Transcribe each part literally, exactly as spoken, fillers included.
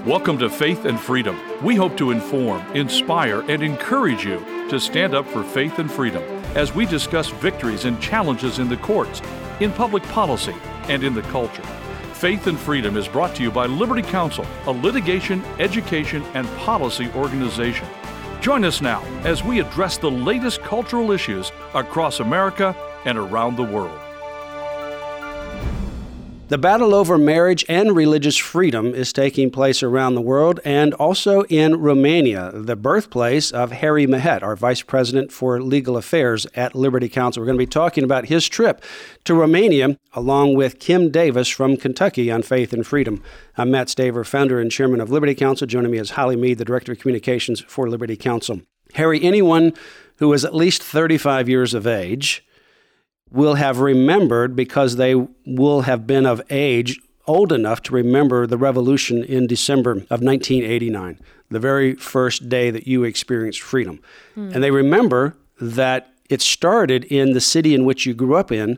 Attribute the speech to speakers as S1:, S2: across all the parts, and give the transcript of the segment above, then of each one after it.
S1: Welcome to Faith and Freedom. We hope to inform, inspire, and encourage you to stand up for faith and freedom as we discuss victories and challenges in the courts, in public policy, and in the culture. Faith and Freedom is brought to you by Liberty Counsel, a litigation, education, and policy organization. Join us now as we address the latest cultural issues across America and around the world.
S2: The battle over marriage and religious freedom is taking place around the world and also in Romania, the birthplace of Harry Mahet, our Vice President for Legal Affairs at Liberty Counsel. We're going to be talking about his trip to Romania along with Kim Davis from Kentucky on Faith and Freedom. I'm Matt Staver, founder and chairman of Liberty Counsel. Joining me is Holly Mead, the Director of Communications for Liberty Counsel. Harry, anyone who is at least thirty-five years of age will have remembered, because they will have been of age, old enough to remember the revolution in December of nineteen eighty-nine, the very first day that you experienced freedom. Mm. And they remember that it started in the city in which you grew up in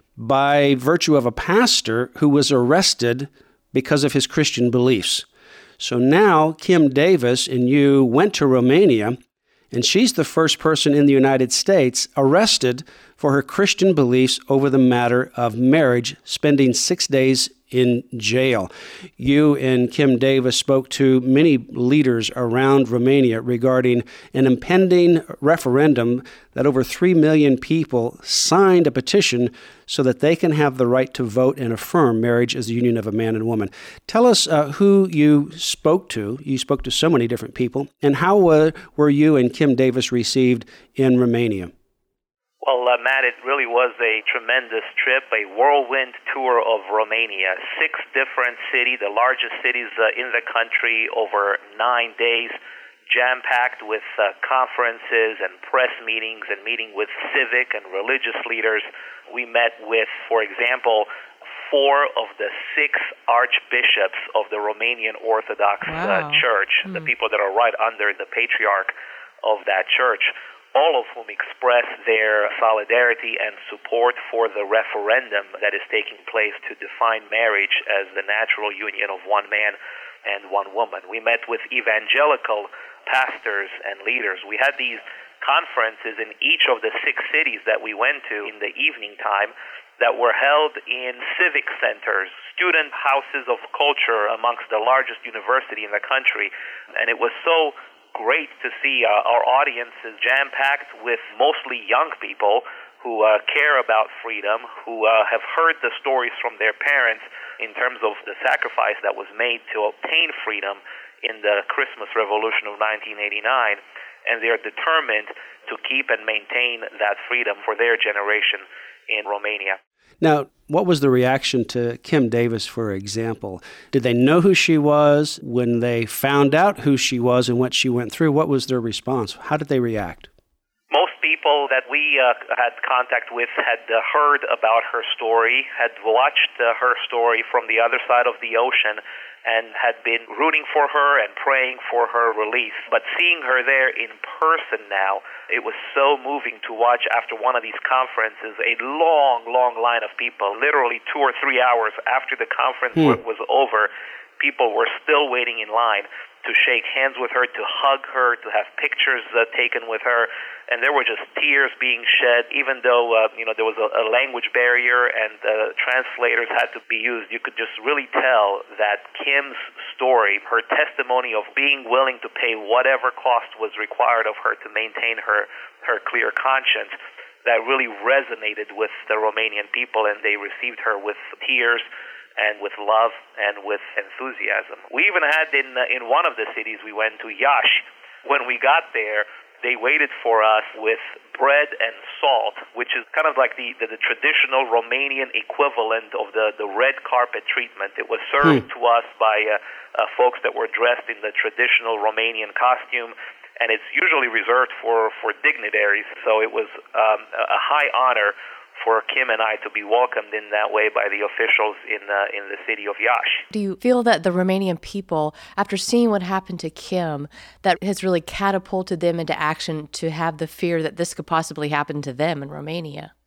S2: by virtue of a pastor who was arrested because of his Christian beliefs. So now Kim Davis and you went to Romania, and she's the first person in the United States arrested for her Christian beliefs over the matter of marriage, spending six days in jail. You and Kim Davis spoke to many leaders around Romania regarding an impending referendum that over three million people signed a petition so that they can have the right to vote and affirm marriage as the union of a man and woman. Tell us uh, who you spoke to. You spoke to so many different people. And how uh, were you and Kim Davis received in Romania?
S3: Well, uh, Matt, it really was a tremendous trip, a whirlwind tour of Romania. Six different cities, the largest cities uh, in the country, over nine days, jam-packed with uh, conferences and press meetings and meeting with civic and religious leaders. We met with, for example, four of the six archbishops of the Romanian Orthodox wow. uh, Church, mm. the people that are right under the patriarch of that church, all of whom express their solidarity and support for the referendum that is taking place to define marriage as the natural union of one man and one woman. We met with evangelical pastors and leaders. We had these conferences in each of the six cities that we went to in the evening time that were held in civic centers, student houses of culture amongst the largest university in the country. And it was so great to see uh, our audiences jam-packed with mostly young people who uh, care about freedom, who uh, have heard the stories from their parents in terms of the sacrifice that was made to obtain freedom in the Christmas Revolution of nineteen eighty-nine, and they're determined to keep and maintain that freedom for their generation in Romania.
S2: Now, what was the reaction to Kim Davis, for example? Did they know who she was when they found out who she was and what she went through? What was their response? How did they react?
S3: Most people that we uh, had contact with had uh, heard about her story, had watched uh, her story from the other side of the ocean, and had been rooting for her and praying for her release. But seeing her there in person now, it was so moving to watch after one of these conferences, a long, long line of people, literally two or three hours after the conference hmm. was over, people were still waiting in line to shake hands with her, to hug her, to have pictures uh, taken with her. And there were just tears being shed, even though uh, you know there was a, a language barrier and uh, translators had to be used. You could just really tell that Kim's story, her testimony of being willing to pay whatever cost was required of her to maintain her, her clear conscience, that really resonated with the Romanian people, and they received her with tears and with love and with enthusiasm. We even had in uh, in one of the cities we went to, Iași, when we got there, they waited for us with bread and salt, which is kind of like the, the, the traditional Romanian equivalent of the, the red carpet treatment. It was served hmm. to us by uh, uh, folks that were dressed in the traditional Romanian costume, and it's usually reserved for, for dignitaries, so it was um, a high honor for Kim and I to be welcomed in that way by the officials in uh, in the city of Iași.
S4: Do you feel that the Romanian people, after seeing what happened to Kim, that has really catapulted them into action to have the fear that this could possibly happen to them in Romania?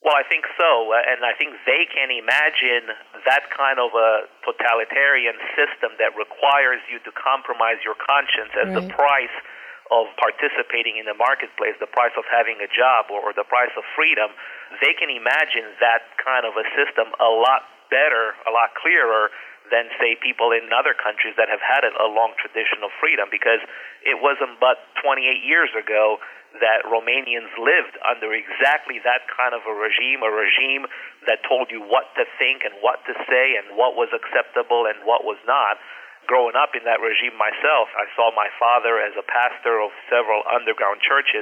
S3: Well, I think so, uh, and I think they can imagine that kind of a totalitarian system that requires you to compromise your conscience as
S4: right.
S3: the price of participating in the marketplace, the price of having a job, or, or the price of freedom. They can imagine that kind of a system a lot better, a lot clearer than, say, people in other countries that have had a, a long tradition of freedom, because it wasn't but twenty-eight years ago that Romanians lived under exactly that kind of a regime, a regime that told you what to think and what to say and what was acceptable and what was not. Growing up in that regime myself, I saw my father, as a pastor of several underground churches,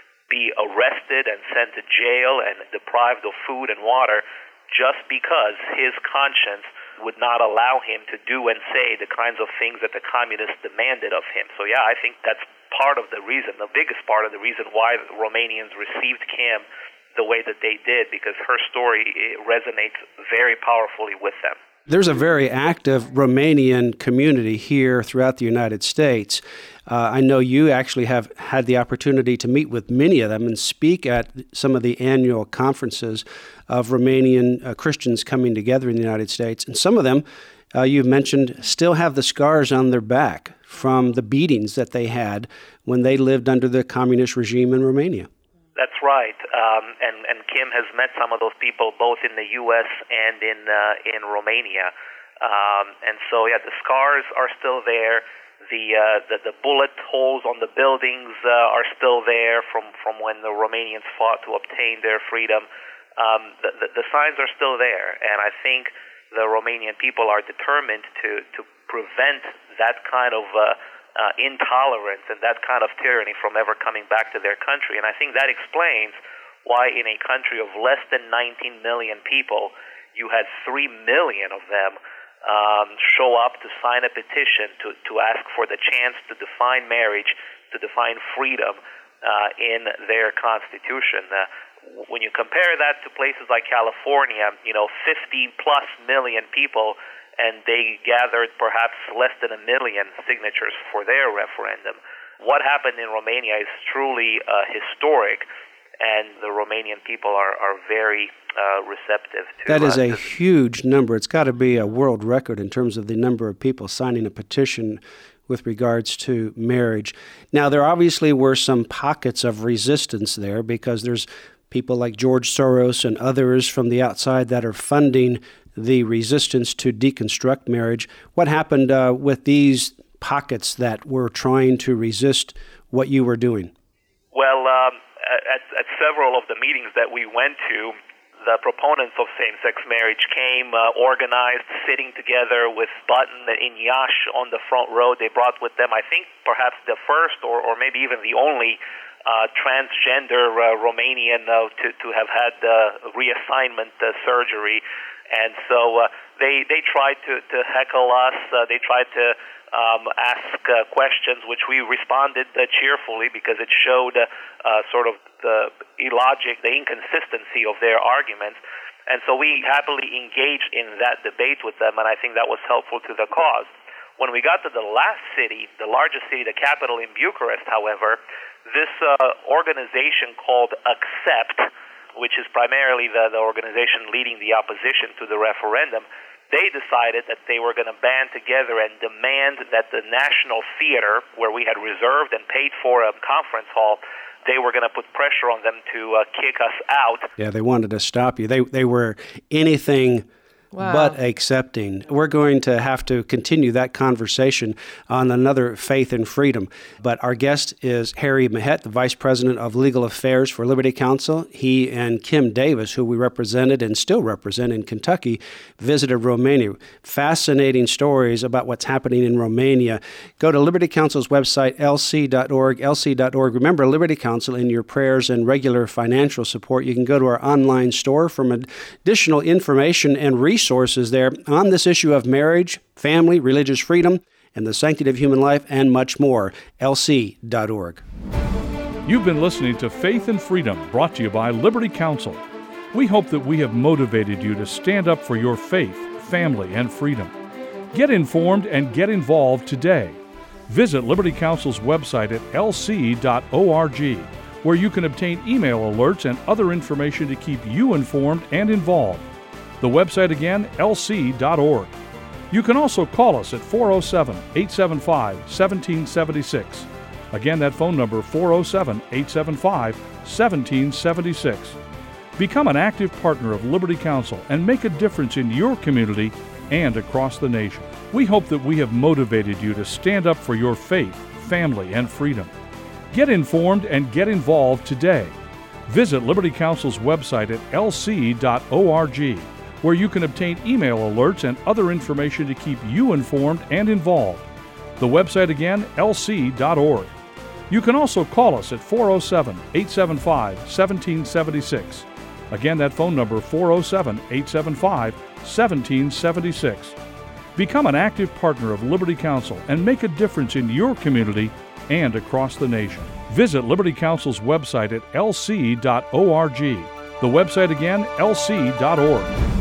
S3: be arrested and sent to jail and deprived of food and water just because his conscience would not allow him to do and say the kinds of things that the communists demanded of him. So yeah, I think that's part of the reason, the biggest part of the reason why the Romanians received Kim the way that they did, because her story it resonates very powerfully with them.
S2: There's a very active Romanian community here throughout the United States. Uh, I know you actually have had the opportunity to meet with many of them and speak at some of the annual conferences of Romanian uh, Christians coming together in the United States. And some of them, uh, you've mentioned, still have the scars on their back from the beatings that they had when they lived under the communist regime in Romania.
S3: That's right, um, and and Kim has met some of those people both in the U S and in uh, in Romania, um, and so yeah, the scars are still there. The uh, the, the bullet holes on the buildings uh, are still there from, from when the Romanians fought to obtain their freedom. Um, the, the the signs are still there, and I think the Romanian people are determined to to prevent that kind of Uh, Uh, intolerance and that kind of tyranny from ever coming back to their country. And I think that explains why in a country of less than nineteen million people, you had three million of them um, show up to sign a petition to, to ask for the chance to define marriage, to define freedom uh, in their constitution. Uh, when you compare that to places like California, you know, fifty plus million people, and they gathered perhaps less than a million signatures for their referendum. What happened in Romania is truly uh, historic, and the Romanian people are, are very uh, receptive to
S2: that. Is
S3: uh,
S2: a huge number. It's got to be a world record in terms of the number of people signing a petition with regards to marriage. Now, there obviously were some pockets of resistance there because there's people like George Soros and others from the outside that are funding the resistance to deconstruct marriage. What happened uh, with these pockets that were trying to resist what you were doing?
S3: Well, um, at, at several of the meetings that we went to, the proponents of same-sex marriage came uh, organized, sitting together with Button in Iași on the front row. They brought with them, I think, perhaps the first or, or maybe even the only uh, transgender uh, Romanian uh, to, to have had uh, reassignment uh, surgery. And so uh, they they tried to, to heckle us. Uh, they tried to um, ask uh, questions, which we responded uh, cheerfully because it showed uh, uh, sort of the illogic, the inconsistency of their arguments. And so we happily engaged in that debate with them, and I think that was helpful to the cause. When we got to the last city, the largest city, the capital in Bucharest, however, this uh, organization called Accept, which is primarily the, the organization leading the opposition to the referendum, they decided that they were going to band together and demand that the National Theater, where we had reserved and paid for a conference hall, they were going to put pressure on them to uh, kick us out.
S2: Yeah, they wanted to stop you. They they were anything Wow. but accepting. We're going to have to continue that conversation on another Faith and Freedom. But our guest is Harry Mahet, the Vice President of Legal Affairs for Liberty Counsel. He and Kim Davis, who we represented and still represent in Kentucky, visited Romania. Fascinating stories about what's happening in Romania. Go to Liberty Counsel's website, L C dot org, L C dot org. Remember Liberty Counsel in your prayers and regular financial support. You can go to our online store for additional information and resources resources there on this issue of marriage, family, religious freedom, and the sanctity of human life, and much more. L C dot org.
S1: You've been listening to Faith and Freedom, brought to you by Liberty Counsel. We hope that we have motivated you to stand up for your faith, family, and freedom. Get informed and get involved today. Visit Liberty Counsel's website at L C dot org where you can obtain email alerts and other information to keep you informed and involved. The website again, L C dot org. You can also call us at four oh seven, eight seven five, one seven seven six. Again, that phone number, four oh seven, eight seven five, one seven seven six. Become an active partner of Liberty Counsel and make a difference in your community and across the nation. We hope that we have motivated you to stand up for your faith, family, and freedom. Get informed and get involved today. Visit Liberty Counsel's website at L C dot org, where you can obtain email alerts and other information to keep you informed and involved. The website again, L C dot org. You can also call us at four oh seven, eight seven five, one seven seven six. Again, that phone number, four oh seven, eight seven five, one seven seven six. Become an active partner of Liberty Counsel and make a difference in your community and across the nation. Visit Liberty Counsel's website at L C dot org. The website again, L C dot org.